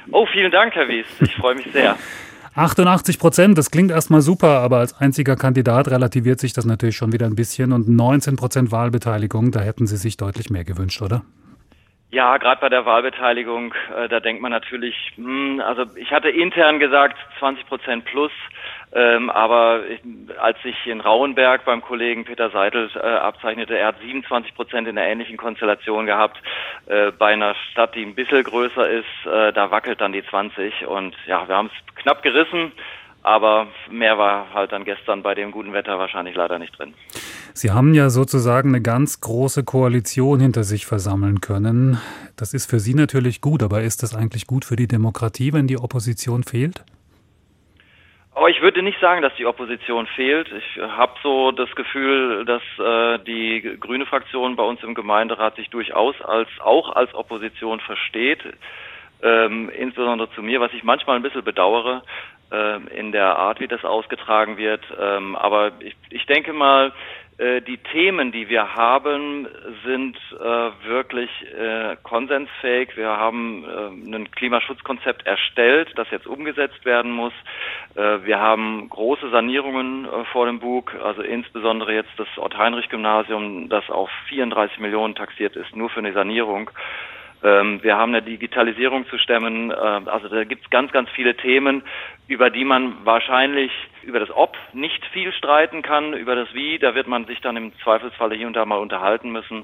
Oh, vielen Dank, Herr Wies. Ich freue mich sehr. 88%, das klingt erstmal super, aber als einziger Kandidat relativiert sich das natürlich schon wieder ein bisschen. Und 19% Wahlbeteiligung, da hätten Sie sich deutlich mehr gewünscht, oder? Ja, gerade bei der Wahlbeteiligung, da denkt man natürlich, also ich hatte intern gesagt 20% plus, als ich in Rauenberg beim Kollegen Peter Seidel abzeichnete, er hat 27% in der ähnlichen Konstellation gehabt. Bei einer Stadt, die ein bisschen größer ist, da wackelt dann die 20 und ja, wir haben es knapp gerissen. Aber mehr war halt dann gestern bei dem guten Wetter wahrscheinlich leider nicht drin. Sie haben ja sozusagen eine ganz große Koalition hinter sich versammeln können. Das ist für Sie natürlich gut, aber ist das eigentlich gut für die Demokratie, wenn die Opposition fehlt? Aber ich würde nicht sagen, dass die Opposition fehlt. Ich habe so das Gefühl, dass die grüne Fraktion bei uns im Gemeinderat sich durchaus auch als Opposition versteht. Insbesondere zu mir, was ich manchmal ein bisschen bedauere, in der Art, wie das ausgetragen wird. Aber ich denke mal, die Themen, die wir haben, sind wirklich konsensfähig. Wir haben ein Klimaschutzkonzept erstellt, das jetzt umgesetzt werden muss. Wir haben große Sanierungen vor dem Bug, also insbesondere jetzt das Ort-Heinrich-Gymnasium, das auf 34 Millionen taxiert ist, nur für eine Sanierung. Wir haben eine Digitalisierung zu stemmen, also da gibt es ganz, ganz viele Themen, über die man wahrscheinlich über das Ob nicht viel streiten kann, über das Wie, da wird man sich dann im Zweifelsfalle hier und da mal unterhalten müssen.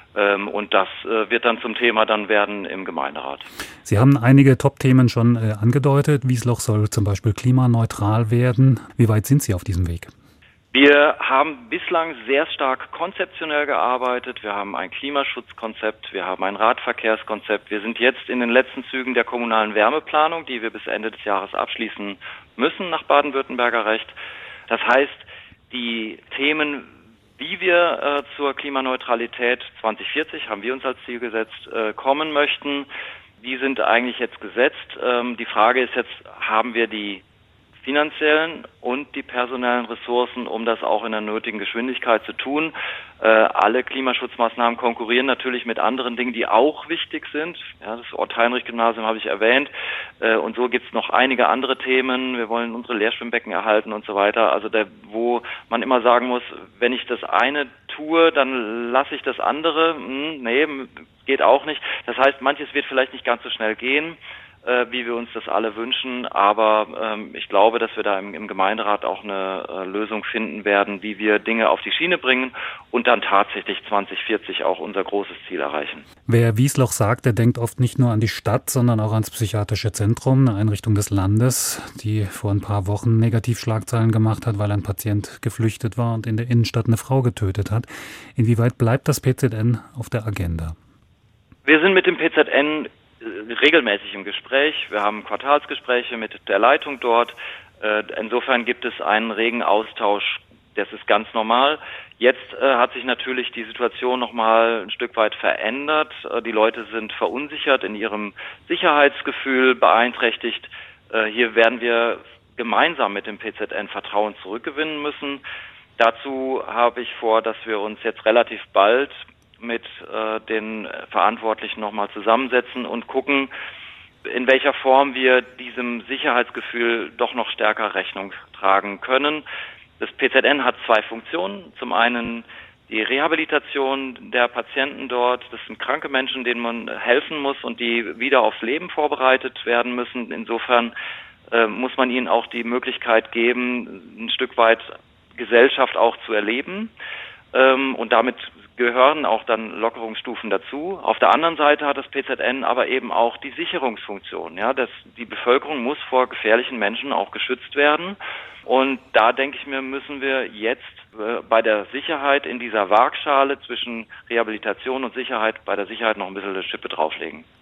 Und das wird dann zum Thema dann werden im Gemeinderat. Sie haben einige Top-Themen schon angedeutet. Wiesloch soll zum Beispiel klimaneutral werden. Wie weit sind Sie auf diesem Weg? Wir haben bislang sehr stark konzeptionell gearbeitet. Wir haben ein Klimaschutzkonzept, wir haben ein Radverkehrskonzept. Wir sind jetzt in den letzten Zügen der kommunalen Wärmeplanung, die wir bis Ende des Jahres abschließen müssen nach baden-württemberger Recht. Das heißt, die Themen, wie wir zur Klimaneutralität 2040, haben wir uns als Ziel gesetzt, kommen möchten, die sind eigentlich jetzt gesetzt. Die Frage ist jetzt, haben wir die finanziellen und die personellen Ressourcen, um das auch in der nötigen Geschwindigkeit zu tun. Alle Klimaschutzmaßnahmen konkurrieren natürlich mit anderen Dingen, die auch wichtig sind. Ja, das Ort-Heinrich-Gymnasium habe ich erwähnt. Und so gibt es noch einige andere Themen. Wir wollen unsere Leerschwimmbecken erhalten und so weiter. Also wo man immer sagen muss, wenn ich das eine tue, dann lasse ich das andere. Nee, geht auch nicht. Das heißt, manches wird vielleicht nicht ganz so schnell gehen, wie wir uns das alle wünschen, aber ich glaube, dass wir da im Gemeinderat auch eine Lösung finden werden, wie wir Dinge auf die Schiene bringen und dann tatsächlich 2040 auch unser großes Ziel erreichen. Wer Wiesloch sagt, der denkt oft nicht nur an die Stadt, sondern auch ans psychiatrische Zentrum, eine Einrichtung des Landes, die vor ein paar Wochen Negativschlagzeilen gemacht hat, weil ein Patient geflüchtet war und in der Innenstadt eine Frau getötet hat. Inwieweit bleibt das PZN auf der Agenda? Wir sind mit dem PZN regelmäßig im Gespräch. Wir haben Quartalsgespräche mit der Leitung dort. Insofern gibt es einen regen Austausch. Das ist ganz normal. Jetzt hat sich natürlich die Situation nochmal ein Stück weit verändert. Die Leute sind verunsichert, in ihrem Sicherheitsgefühl beeinträchtigt. Hier werden wir gemeinsam mit dem PZN Vertrauen zurückgewinnen müssen. Dazu habe ich vor, dass wir uns jetzt relativ bald mit den Verantwortlichen nochmal zusammensetzen und gucken, in welcher Form wir diesem Sicherheitsgefühl doch noch stärker Rechnung tragen können. Das PZN hat zwei Funktionen. Zum einen die Rehabilitation der Patienten dort. Das sind kranke Menschen, denen man helfen muss und die wieder aufs Leben vorbereitet werden müssen. Insofern muss man ihnen auch die Möglichkeit geben, ein Stück weit Gesellschaft auch zu erleben. Und damit gehören auch dann Lockerungsstufen dazu. Auf der anderen Seite hat das PZN aber eben auch die Sicherungsfunktion. Ja, die Bevölkerung muss vor gefährlichen Menschen auch geschützt werden. Und da denke ich mir, müssen wir jetzt bei der Sicherheit in dieser Waagschale zwischen Rehabilitation und Sicherheit, bei der Sicherheit noch ein bisschen eine Schippe drauflegen.